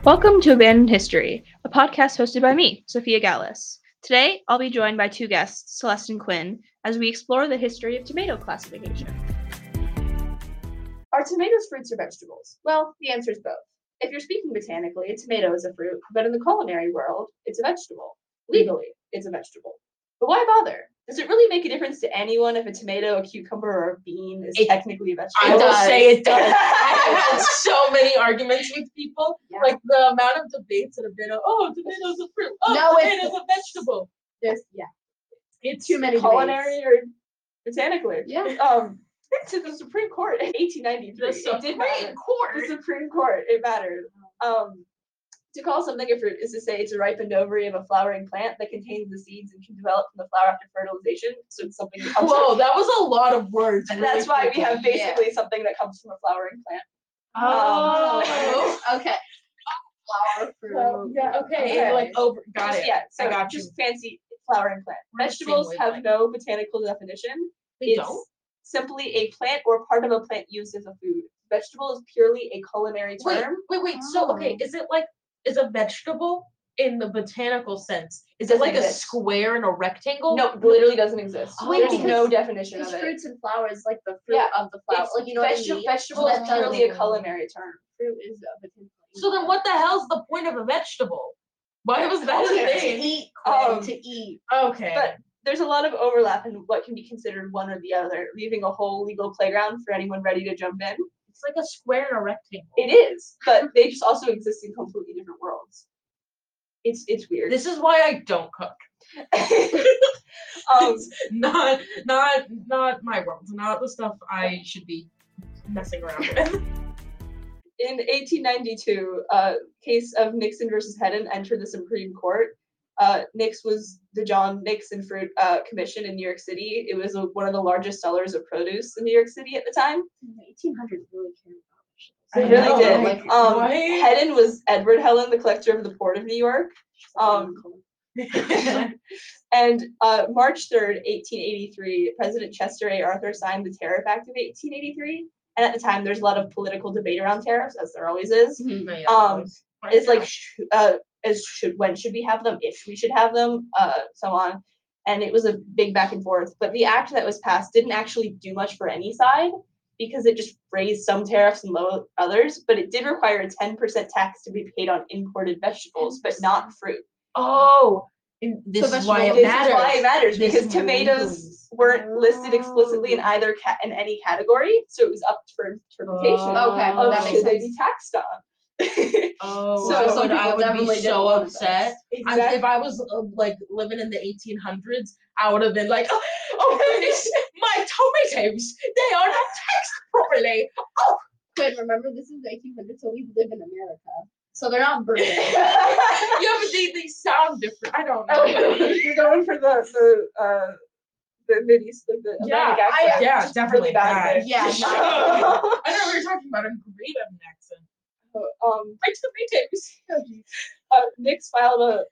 Welcome to Abandoned History, a podcast hosted by me, Sophia Gallus. Today, I'll be joined by two guests, Celeste and Quinn, as we explore the history of tomato classification. Are tomatoes fruits or vegetables? Well, the answer is both. If you're speaking botanically, a tomato is a fruit, but in the culinary world, it's a vegetable. Legally, it's a vegetable. But why bother? Does it really make a difference to anyone if a tomato, a cucumber, or a bean is technically a vegetable? I will say it does. I have had so many arguments with people. Yeah. Like the amount of debates that have been, tomato's a fruit. Oh, No, tomato's a vegetable. It's too many culinary or botanically. Yeah. To the Supreme Court in 1893. The Supreme Court. It mattered. To call something a fruit is to say it's a ripened ovary of a flowering plant that contains the seeds and can develop from the flower after fertilization. So it's something that comes Whoa, that was a lot of words. and that's why we have basically something that comes from a flowering plant. Okay. Flower fruit. Okay. Got it. Yeah, so I got you. just fancy flowering plant. We're Vegetables the same have wavelength. no botanical definition. They It's don't? simply a plant or part of a plant used as a food. Vegetable is purely a culinary term. Wait. So, okay, is a vegetable in the botanical sense, is it Doesn't like a exist. square and a rectangle? No, it literally doesn't exist. Oh. There's Wait, no definition of Because it. fruits and flowers, like the fruit Yeah, of the flower, It's like you know what I mean. vegetable is That does- purely a culinary term. Fruit is a botanical. So then what the hell's the point of a vegetable? Why was that a to thing? eat? Um, To eat. Okay. But there's a lot of overlap in what can be considered one or the other, leaving a whole legal playground for anyone ready to jump in. It's like a square and a rectangle. It is, but they just also exist in completely different worlds. It's weird. This is why I don't cook. um, It's not my world. Not the stuff I should be messing around with. in 1892, a case of Nixon versus Hedden entered the Supreme Court. Nix was the John Nixon Fruit Commission in New York City. It was one of the largest sellers of produce in New York City at the time. The 1800s really cared They I really know, did. like, why? Hedden was Edward Helen, the collector of the Port of New York. And March 3rd, 1883, President Chester A. Arthur signed the Tariff Act of 1883. And at the time, there's a lot of political debate around tariffs, as there always is. It's like, when should we have them, if we should have them, so on. And it was a big back and forth. But the act that was passed didn't actually do much for any side because it just raised some tariffs and lowered others. But it did require a 10% tax to be paid on imported vegetables, but not fruit. Oh, this is why it This matters. is why it matters This because is why tomatoes weren't listed explicitly in either in any category, so it was up for interpretation Okay, of that makes should they sense. be taxed on. Oh, So so some I people would be definitely didn't so want upset. Exactly. If I was like living in the 1800s, I would have been like, oh goodness, my tomatoes, they are not taxed properly. But remember, this is the 1800s, so we live in America. So they're not British. Yeah, but they sound different. I don't know. You're going for the Mid East, like the Atlantic accent. yeah, Just definitely really bad. that. Yeah, I know we were talking about a great accent. My tomatoes. Nix filed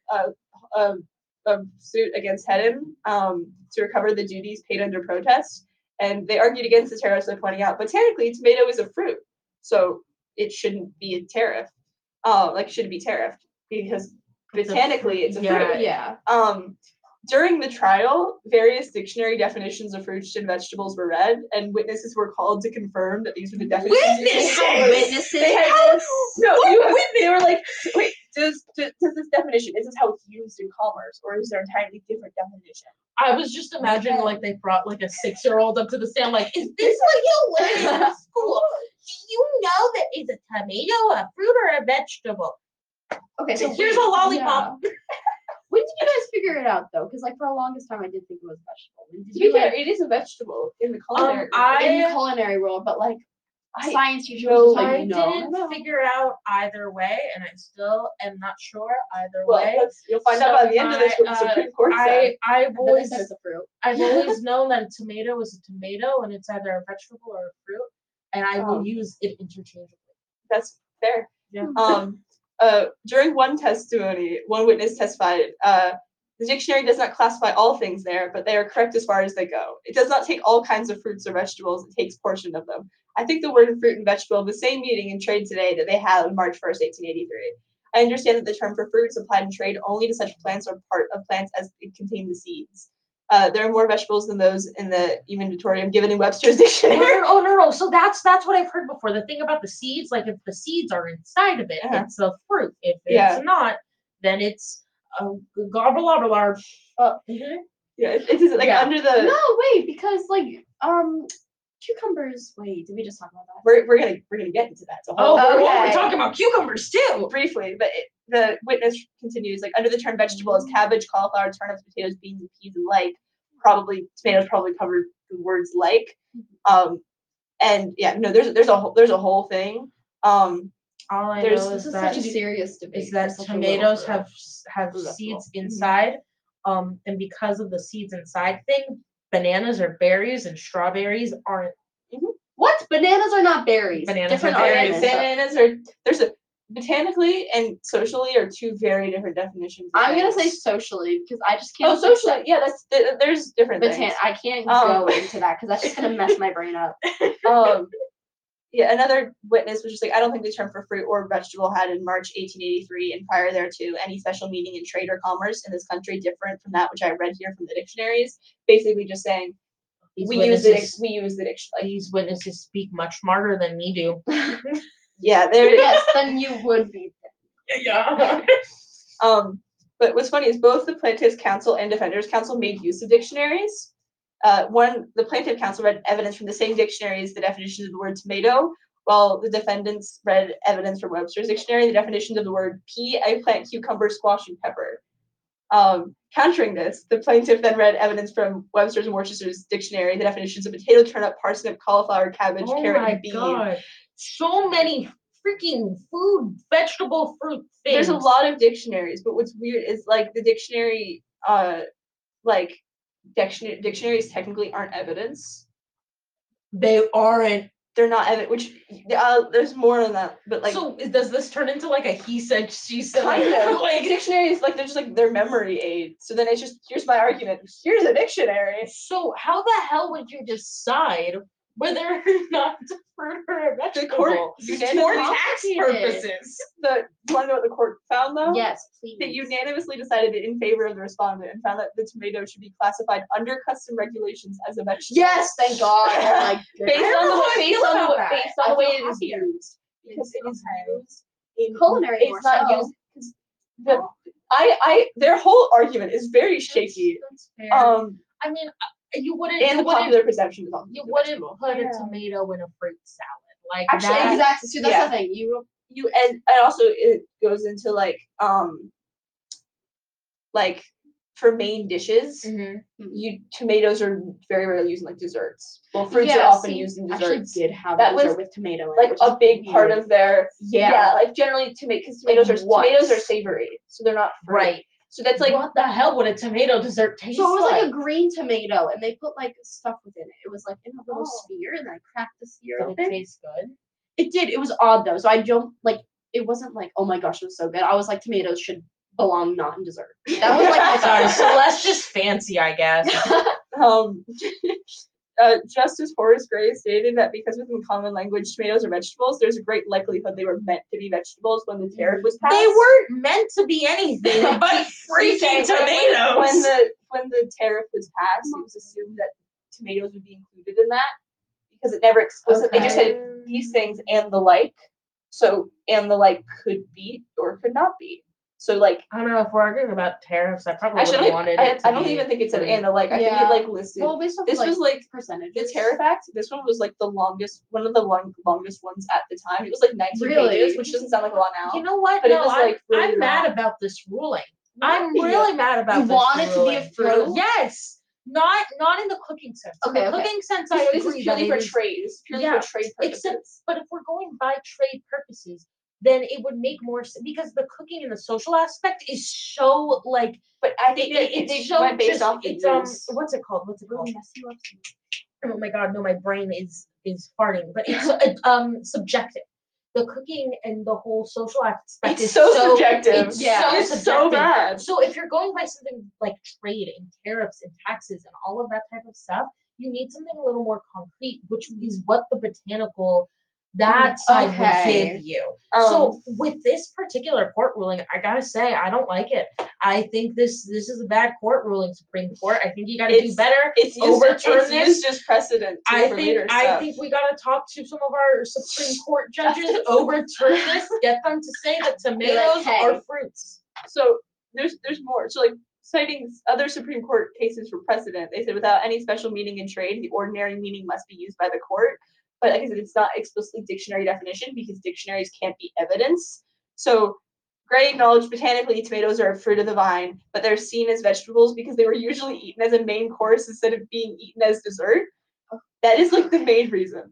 a suit against Hedden to recover the duties paid under protest, and they argued against the tariffs by pointing out botanically tomato is a fruit, so it shouldn't be a tariff. Shouldn't be tariffed because botanically it's a fruit. Yeah. During the trial, various dictionary definitions of fruits and vegetables were read, and witnesses were called to confirm that these were the definitions. Witnesses? They had this. No, they were like, wait, does this definition, is this how it's used in commerce, or is there an entirely different definition? I was just imagining like they brought like a 6-year-old up to the stand, like, is this what you learned in school? Do you know that is a tomato a fruit or a vegetable? Okay, So here's a lollipop. Yeah. When did you guys figure it out though? Because like for the longest time, I did think it was vegetable. And did To be you fair, like it is a vegetable in the culinary. in the culinary world, but like science usually know, was just I like no. didn't figure out either way, and I still am not sure either Well, way. you'll find out by the end of this what the Supreme Court said. I've But they always said it's a fruit. I've always known that a tomato is a tomato, and it's either a vegetable or a fruit, and I will use it interchangeably. That's fair. Yeah. During one testimony, one witness testified, the dictionary does not classify all things there, but they are correct as far as they go. It does not take all kinds of fruits or vegetables, it takes portion of them. I think the word fruit and vegetable have the same meaning in trade today that they had on March 1st, 1883. I understand that the term for fruits applied in trade only to such plants or part of plants as it contain the seeds. There are more vegetables than those in the inventorium given in Webster's dictionary. No. So that's what I've heard before. The thing about the seeds, like if the seeds are inside of it, it's a fruit. If it's not, then it's a gobble. Yeah, it's like under the. No, wait, because like cucumbers. Wait, did we just talk about that? We're gonna get into that. So we're talking about cucumbers too. Briefly, but the witness continues like under the term vegetable is cabbage, cauliflower, turnips, potatoes, beans, and peas, and like tomatoes probably covered the words like. And yeah, no, there's a whole thing. All I know this is that such a serious debate. is that tomatoes have seeds inside, and because of the seeds inside thing, bananas are berries and strawberries aren't. What? Bananas are not berries. Bananas Different are berries. arguments. Bananas are botanically and socially are two very different definitions. I'm gonna say socially because I just can't. Oh, socially, yeah, there's different things. I can't go into that because that's just gonna mess my brain up. Yeah, another witness was just like, I don't think the term for fruit or vegetable had in March 1883 and prior thereto any special meaning in trade or commerce in this country different from that which I read here from the dictionaries. Basically, just saying we use the dictionary. These witnesses speak much smarter than me do. Yeah, yes, then you would be. Yeah. But what's funny is both the plaintiff's counsel and defender's counsel made use of dictionaries. The plaintiff counsel read evidence from the same dictionary as the definitions of the word tomato, while the defendants read evidence from Webster's dictionary, the definitions of the word pea, eggplant, cucumber, squash, and pepper. Countering this, the plaintiff then read evidence from Webster's and Worcester's dictionary, the definitions of potato, turnip, parsnip, cauliflower, cabbage, carrot, and bean. Oh my God. So many freaking vegetable fruit things. There's a lot of dictionaries, but what's weird is like the dictionary, dictionaries technically aren't evidence. They aren't. They're not evidence. Which there's more than that, but like. So does this turn into like a he said she said? Kind of. Like dictionaries, like they're just like their memory aids. So then it's just here's my argument. Here's a dictionary. So how the hell would you decide whether or not to fruit or a vegetable? The court for tax purposes. Do you want to know what the court found though? Yes, please. They unanimously decided in favor of the respondent and found that the tomato should be classified under custom regulations as a vegetable. Yes, thank God. Oh my goodness. Based on the way it is used. Because it is used in culinary. It's not used because their whole argument is very shaky. That's fair. I mean, you wouldn't. And the popular perception is you wouldn't put a tomato in a fruit salad, like actually that. Exactly. So that's the thing. You and also it goes into like for main dishes, tomatoes are very rarely used in like desserts. Well, fruits are often used in desserts. Actually did have that dessert was with tomato in like it, a big part of their like generally because tomatoes are savory, so they're not fruit. Right. So that's like what the hell would a tomato dessert taste So it was like? like a green tomato, and they put like stuff within it. It was like in a little sphere, and I cracked the sphere. Did it taste good? It did. It was odd though. So I don't like. It wasn't like, oh my gosh, it was so good. I was like, tomatoes should belong not in dessert. That was like my sorry. So that's just fancy, I guess. Justice Horace Gray stated that because within common language tomatoes are vegetables, there's a great likelihood they were meant to be vegetables when the tariff was passed. They weren't meant to be anything but freaking tomatoes. When the tariff was passed, it was assumed that tomatoes would be included in that because it never explicitly just said these things and the like. So and the like could be or could not be. So like I don't know if we're arguing about tariffs. I probably wanted it. I don't even think it said and the like. I think it like listed. Well, this was like percentage. The Tariff Act. This one was like the longest, one of the longest ones at the time. It was like 19 pages, which doesn't sound like a lot now. You know what? But it was like really I'm mad about this ruling. I'm really mad about this. You want it to be a fruit? Yes. Not in the cooking sense. Okay, in the cooking sense, I agree. This is purely for trade. It's purely for trade purposes. But if we're going by trade purposes, then it would make more sense because the cooking and the social aspect is so like. But I think it's so went based off the it's what's it called? Oh my God! No, my brain is farting. But it's subjective. The cooking and the whole social aspect is so subjective. It's so bad. So if you're going by something like trade and tariffs and taxes and all of that type of stuff, you need something a little more concrete, which is what the botanical That I would Okay. give you. So with this particular court ruling, I gotta say I don't like it. I think this is a bad court ruling, Supreme Court. I think you gotta do better. It's used as precedent. I think we gotta talk to some of our Supreme Court judges, overturn this, get them to say that tomatoes are fruits. So there's more. So like citing other Supreme Court cases for precedent, they said without any special meaning in trade, the ordinary meaning must be used by the court. But like I said, it's not explicitly dictionary definition because dictionaries can't be evidence. So Gray acknowledged botanically tomatoes are a fruit of the vine, but they're seen as vegetables because they were usually eaten as a main course instead of being eaten as dessert. That is like the main reason.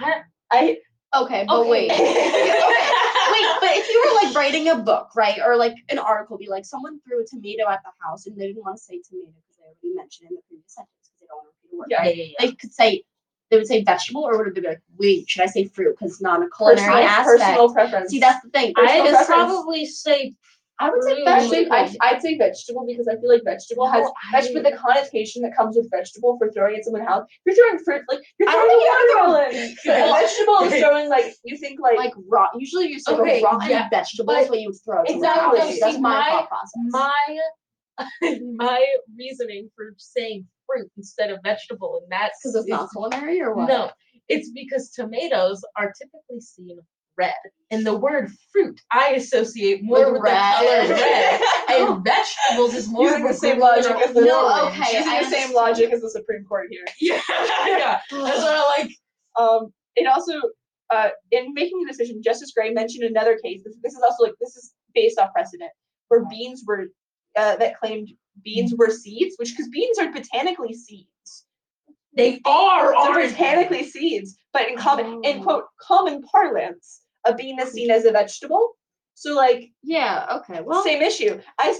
Okay, but wait. Wait, but if you were like writing a book, right, or like an article, be like someone threw a tomato at the house and they didn't want to say tomato because they already mentioned it in the previous sentence because they don't want to repeat the word. Yeah. They could say they would say vegetable, or would they be like, wait, should I say fruit because not a culinary aspect? Personal preference. See, that's the thing. I'd probably say. I would say vegetable. I'd say vegetable because I feel like vegetable has the connotation that comes with vegetable for throwing at someone's house. You're throwing fruit, like you're throwing watermelon. Vegetable is throwing like you think like raw. Usually you say rotten vegetables when you would throw it. Exactly. That's my thought process. My reasoning for saying fruit instead of vegetable, and that's because it's not culinary or what? No, it's because tomatoes are typically seen red, and the word fruit I associate more with the color red, and vegetables is more using the same logic as the using the same logic as the Supreme Court here. Yeah. That's what I like. It also in making the decision, Justice Gray mentioned another case. This is also this is based off precedent where beans were that claimed beans were seeds, which because beans are botanically seeds. They are botanically seeds, but in quote common parlance, a bean is seen as a vegetable. So same issue.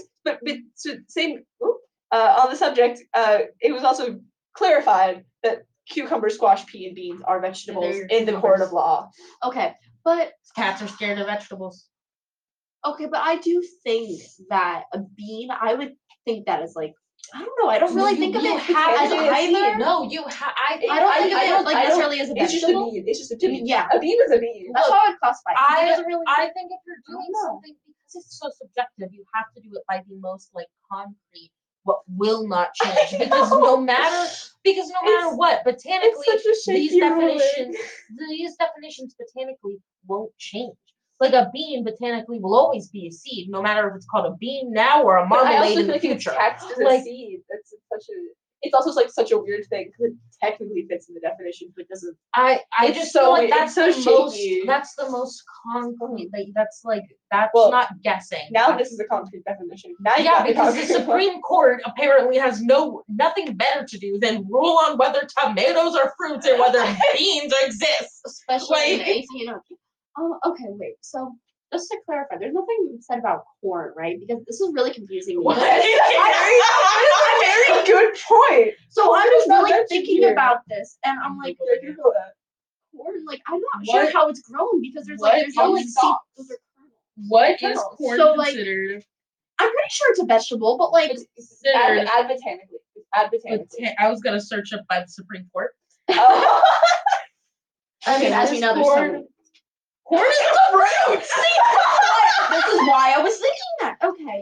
On the subject, it was also clarified that cucumber, squash, pea, and beans are vegetables in the court of law. Okay, but cats are scared of vegetables. Okay, but I do think that a bean, I would think that is like, I don't know. I don't really think of it as either. No, I don't think of it like necessarily as a vegetable. It's just a bean. Yeah, a bean is a bean. That's how I would classify it. I think if you're doing something, because it's so subjective, you have to do it by the most concrete, what will not change. Because no matter what, botanically, these definitions botanically won't change. Like a bean botanically will always be a seed, no matter if it's called a bean now or a marmalade in the future. A seed. It's also such a weird thing because it technically fits in the definition, but doesn't. I just feel like that's the most concrete. That's not guessing. Now this is a concrete definition. Because the Supreme Court apparently has nothing better to do than rule on whether tomatoes are fruits or whether beans exist. Especially in the okay, wait. So just to clarify, there's nothing said about corn, right? Because this is really confusing me. What? That's a very good point. So I was really thinking about this, and I'm like, corn. Like I'm not sure how it's grown because there's no seeds. What is corn considered? I'm pretty sure it's a vegetable, but add botanically. I was gonna search up by the Supreme Court. I mean, as we know, there's corn is a fruit! This is why I was thinking that. Okay.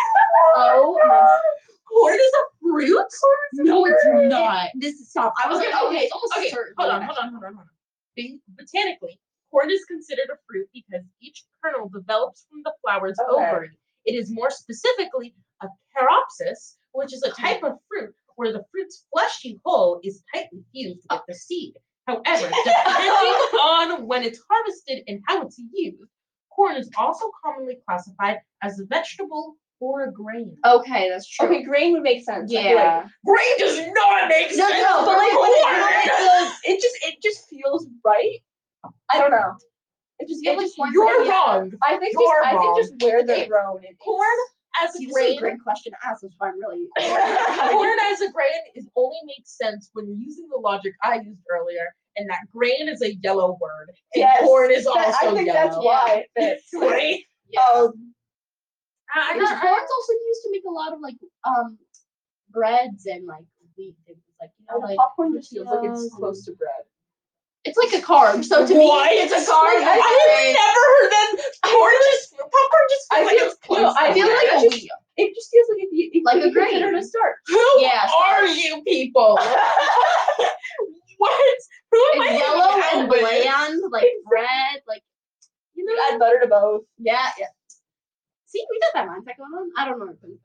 Corn is a fruit? No, it's not. This is stop. I was okay. Hold on. Botanically, corn is considered a fruit because each kernel develops from the flower's ovary. It is more specifically a caropsis, which is a type of fruit where the fruit's fleshy hull is tightly fused with the seed. However, depending on when it's harvested and how it's used, corn is also commonly classified as a vegetable or a grain. Okay, that's true. Okay, grain would make sense. Yeah. Grain does not make sense. No, but it just feels right. I don't know. You're wrong. I think just where they're grown. Corn as a grain. This is a great question to ask. That's why I'm really. Corn as a grain only makes sense when using the logic I used earlier, and that grain is a yellow word, and corn is also yellow. I think that's why it fits. Right? Corn's also used to make a lot of breads and wheat things popcorn just feels like it's close to bread. It's like a carb. So to me, it's a carb. Like, I've never heard that. Popcorn just I feel like a wheat. It just feels like it Like could a be considered grain. a starch. Who are starch. you people? What? Who am It's I yellow hanging and out with? bland, like bread, like You add butter to both. yeah. See, we got that mindset going on. I don't know where it's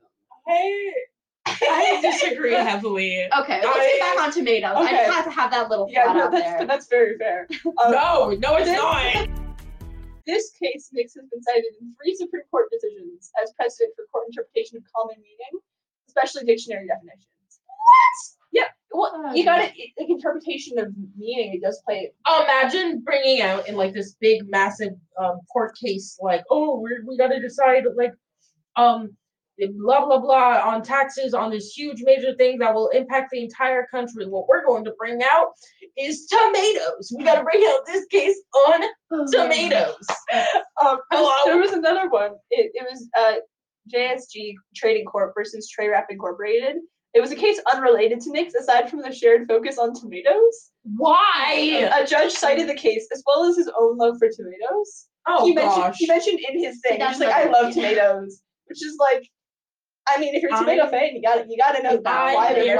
I disagree heavily. Okay, let's get back on tomatoes. I just had to have that little thought out there. That's very fair. No, it's not. This case, Nix has been cited in 3 Supreme Court decisions as precedent for court interpretation of common meaning, especially dictionary definitions. What? Yeah. Well, you got it. Like interpretation of meaning, it does play. Imagine bringing out in like this big, massive court case, like, oh, we got to decide like blah blah blah on taxes on this huge major thing that will impact the entire country. What we're going to bring out is tomatoes. We got to bring out this case on tomatoes. There was another one. It was JSG Trading Corp versus Tray Wrap Incorporated. It was a case unrelated to Nix, aside from the shared focus on tomatoes. Why? A judge cited the case as well as his own love for tomatoes. Oh gosh. He mentioned in his thing, That's he's like, I love tomatoes, which is like, I mean, if you're a tomato fan, you gotta know why they're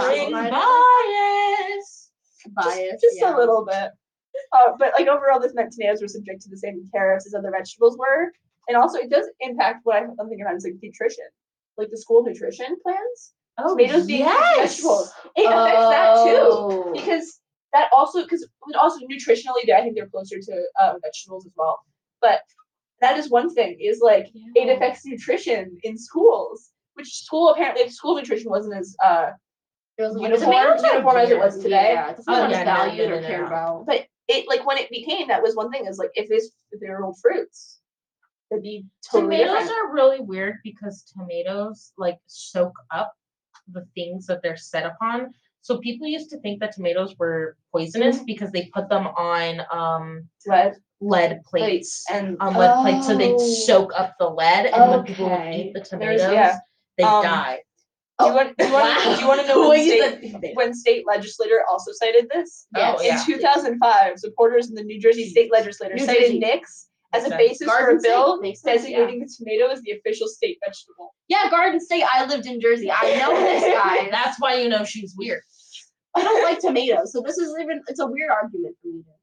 bias. Just a little bit. But like overall, this meant tomatoes were subject to the same tariffs as other vegetables were, and also it does impact what I'm thinking about is like nutrition, like the school nutrition plans. Oh, tomatoes being vegetables, it affects that too, because it also nutritionally, I think they're closer to vegetables as well. But that is one thing is like it affects nutrition in schools, which school nutrition wasn't as uniform as it was today. Yeah, it's not as valued or cared about. But it like when it became that was one thing is like if they were old fruits, it'd be totally tomatoes different. are really weird because tomatoes like soak up the things that they're set upon. So people used to think that tomatoes were poisonous because they put them on lead plates and lead plates so they'd soak up the lead, and when people would eat the tomatoes, they die. Do you want to know when state legislator also cited this? Yes. In 2005, supporters in the New Jersey state legislature cited Nix as a basis for a bill designating the tomato as the official state vegetable. Yeah, Garden State. I lived in Jersey. I know this guy. That's why you know she's weird. I don't like tomatoes, so this is it's a weird argument for me.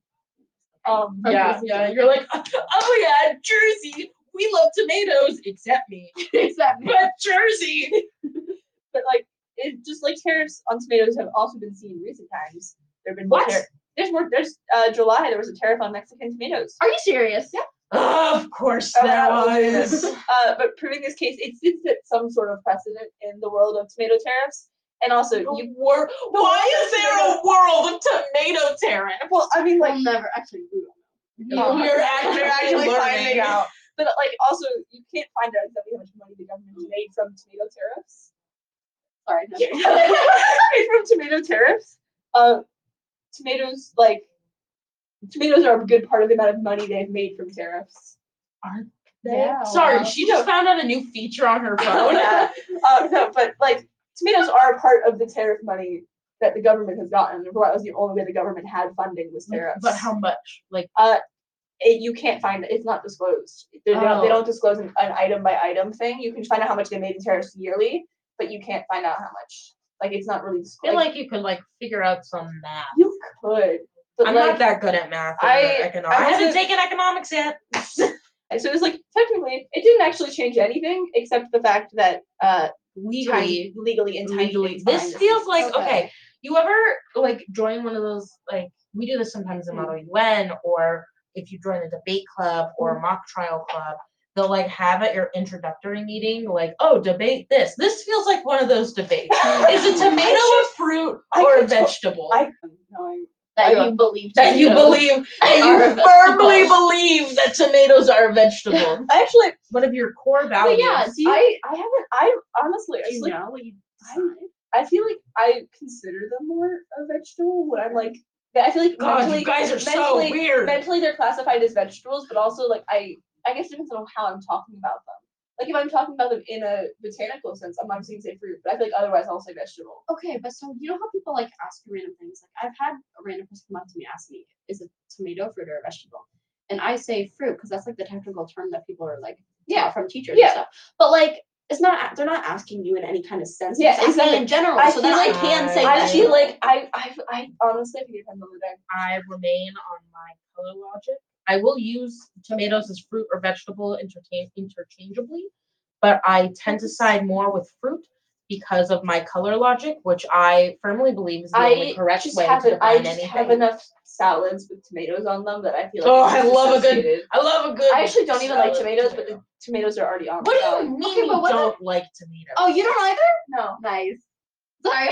Yeah. You're like, oh yeah, Jersey. We love tomatoes, except me. But Jersey. But like, it just like tariffs on tomatoes have also been seen in recent times. There've been There's July. There was a tariff on Mexican tomatoes. Are you serious? Yeah. Of course there was. But proving this case, it set some sort of precedent in the world of tomato tariffs. And also, why is there a world of tomato tariff? Well, I mean, like, we'll never actually do it. You're actually finding out. But like, also, you can't find out exactly how much money the government made from tomato tariffs. Sorry, made from tomato tariffs. Tomatoes are a good part of the amount of money they've made from tariffs. Are they? Yeah, sorry, she just found out a new feature on her phone. No, but like tomatoes are a part of the tariff money that the government has gotten. That was the only way the government had funding was tariffs. But how much? Like, you can't find it. It's not disclosed. They don't disclose an item by item thing. You can find out how much they made in tariffs yearly, but you can't find out how much. Like, it's not really disclosed. I feel like you could like figure out some math. You could. But I'm not that good at math. I haven't taken economics yet. So it's like technically it didn't actually change anything except the fact that legally in time. This feels like okay. You ever like join one of those like we do this sometimes in Model UN, or if you join a debate club or a mock trial club, they'll like have at your introductory meeting like, oh, debate this. This feels like one of those debates. Is a tomato a fruit or a vegetable? You believe that you firmly believe that tomatoes are a vegetable. Actually, one of your core values. I honestly, I feel like I consider them more a vegetable when I'm like, I feel like God, you guys are so weird. Mentally, they're classified as vegetables, but also like I guess it depends on how I'm talking about them. Like if I'm talking about them in a botanical sense, I'm obviously gonna say fruit, but I feel like otherwise I'll say vegetable. Okay, but so you know how people like ask you random things? Like I've had a random person come up to me ask me, is a tomato fruit or a vegetable? And I say fruit because that's like the technical term that people are like, from teachers and stuff. But like, it's not. They're not asking you in any kind of sense. Yeah, it's exactly. in general. I So then feel I like can say. I feel like I honestly think it depends on the day. I remain on my color logic. I will use tomatoes as fruit or vegetable interchangeably, but I tend to side more with fruit because of my color logic, which I firmly believe is the only correct way to define I anything. have enough salads with tomatoes on them that I feel like I love a good. I actually don't even like tomatoes, but the tomatoes are already on. What do you mean Okay, but you don't like tomatoes? Oh, you don't either? No. Nice. Sorry.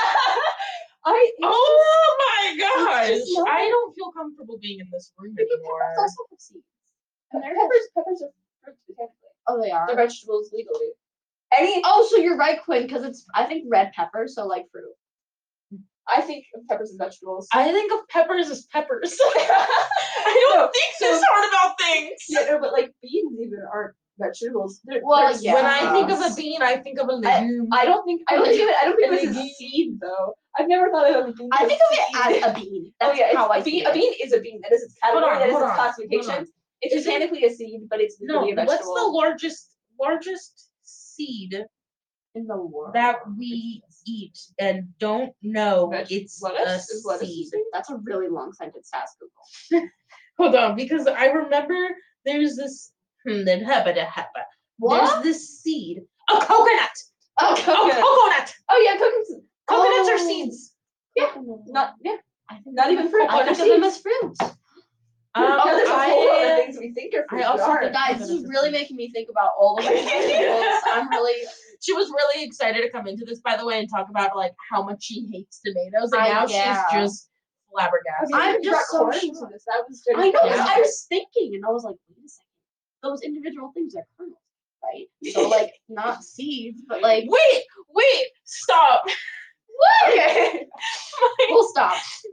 Oh my gosh! it's not- I don't feel comfortable being in this room anymore. Peppers also have seeds. And they're Peppers are fruits technically. Oh, they are. They're vegetables legally. Oh, so you're right, Quinn, because it's I think red pepper, so like fruit. I think of peppers as vegetables. I think of peppers as peppers. I don't think this hard about things. Yeah, no, but like beans even aren't vegetables. They're When I think of a bean, I think of a legume. I don't think of it as a seed though. I've never thought of a bean. I think of it as a bean. That's how I see it. A bean is a bean. That is its category. That is its classification. It's mechanically a seed, but it's really a vegetable. What's the largest seed in the world that we eat and don't know it's lettuce? a seed? That's a really long sentence to ask Google. Hold on, because I remember there's this What? There's this seed. A coconut. Oh, Coconut. Oh yeah, Coconuts are seeds. Yeah. Not even fruit. I think of them as fruit. There's a whole other things we think are fruit. Guys, this is really making me think about all the vegetables. She was really excited to come into this, by the way, and talk about like how much she hates tomatoes, and now she's just flabbergasted. I'm just so into this. That was I know. I was thinking, and I was like, wait a second. Those individual things are kernels, right? So like not seeds, but like wait, stop. What? Okay. We'll stop.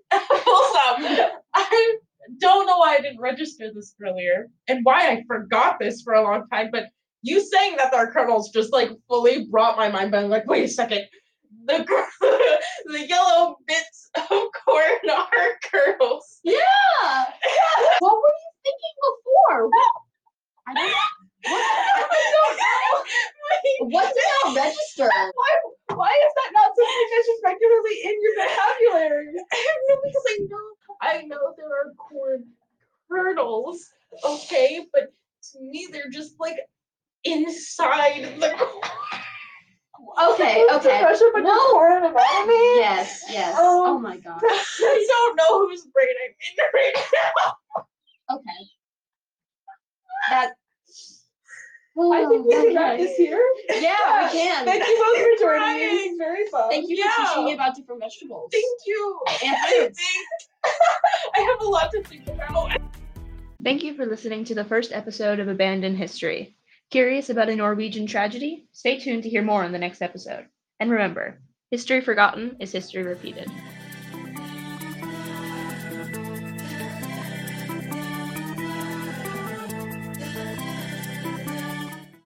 I don't know why I didn't register this earlier and why I forgot this for a long time, but you saying that they're kernels just like fully brought my mind back. I'm like, wait a second. The yellow bits of corn are kernels. Yeah. What were you thinking before? I don't know. What did that register? Why is that not something that's just regularly in your vocabulary? Because I know there are corn kernels, okay, but to me they're just like inside the corn. Okay. No. Corn anatomy? Yes. Oh my god. I don't know whose brain I'm in right now. Okay. That. I think we can wrap this here. Yeah, we can. Thank you both for joining me. It was very fun. Thank you for teaching me about different vegetables. Thank you. And fruits. I have a lot to think about. Thank you for listening to the first episode of Abandoned History. Curious about a Norwegian tragedy? Stay tuned to hear more in the next episode. And remember, history forgotten is history repeated.